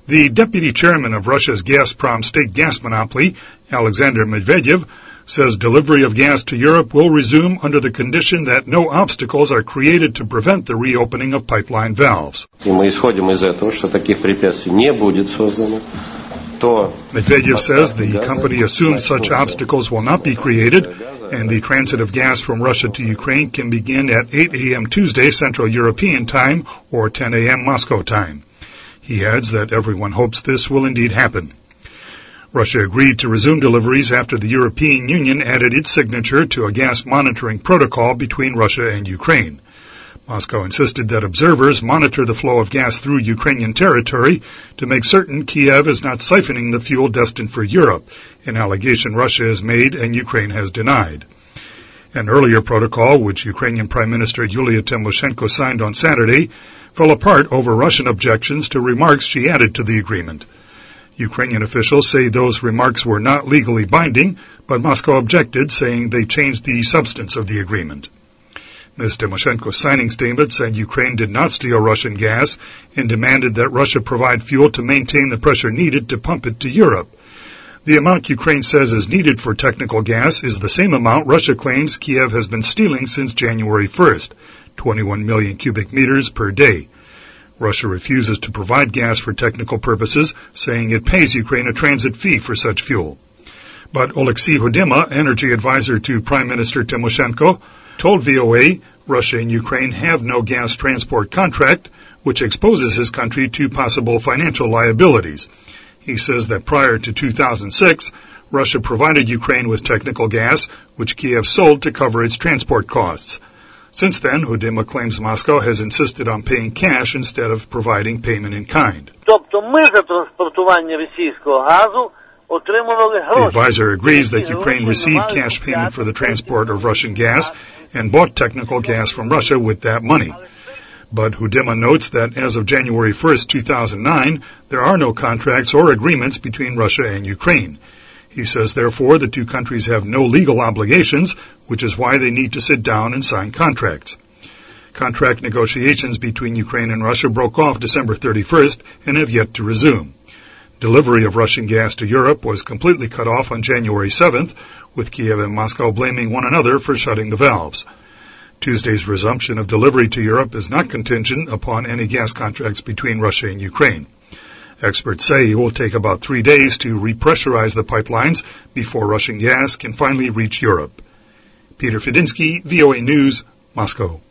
The deputy chairman of Russia's Gazprom state gas monopoly, Alexander Medvedev, says delivery of gas to Europe will resume under the condition that no obstacles are created to prevent the reopening of pipeline valves. Medvedev says the company assumes such obstacles will not be created, and the transit of gas from Russia to Ukraine can begin at 8 a.m. Tuesday Central European Time or 10 a.m. Moscow time. He adds that everyone hopes this will indeed happen. Russia agreed to resume deliveries after the European Union added its signature to a gas monitoring protocol between Russia and Ukraine. Moscow insisted that observers monitor the flow of gas through Ukrainian territory to make certain Kiev is not siphoning the fuel destined for Europe, an allegation Russia has made and Ukraine has denied. An earlier protocol, which Ukrainian Prime Minister Yulia Tymoshenko signed on Saturday, fell apart over Russian objections to remarks she added to the agreement. Ukrainian officials say those remarks were not legally binding, but Moscow objected, saying they changed the substance of the agreement. Ms. Tymoshenko's signing statement said Ukraine did not steal Russian gas and demanded that Russia provide fuel to maintain the pressure needed to pump it to Europe. The amount Ukraine says is needed for technical gas is the same amount Russia claims Kiev has been stealing since January 1st, 21 million cubic meters per day. Russia refuses to provide gas for technical purposes, saying it pays Ukraine a transit fee for such fuel. But Oleksiy Hudema, energy advisor to Prime Minister Tymoshenko, told VOA Russia and Ukraine have no gas transport contract, which exposes his country to possible financial liabilities. He says that prior to 2006, Russia provided Ukraine with technical gas, which Kiev sold to cover its transport costs. Since then, Hudema claims Moscow has insisted on paying cash instead of providing payment in kind. The advisor agrees that Ukraine received cash payment for the transport of Russian gas and bought technical gas from Russia with that money. But Hudema notes that as of January 1st, 2009, there are no contracts or agreements between Russia and Ukraine. He says, therefore, the two countries have no legal obligations, which is why they need to sit down and sign contracts. Contract negotiations between Ukraine and Russia broke off December 31st and have yet to resume. Delivery of Russian gas to Europe was completely cut off on January 7th, with Kiev and Moscow blaming one another for shutting the valves. Tuesday's resumption of delivery to Europe is not contingent upon any gas contracts between Russia and Ukraine. Experts say it will take about 3 days to repressurize the pipelines before Russian gas can finally reach Europe. Peter Fedinsky, VOA News, Moscow.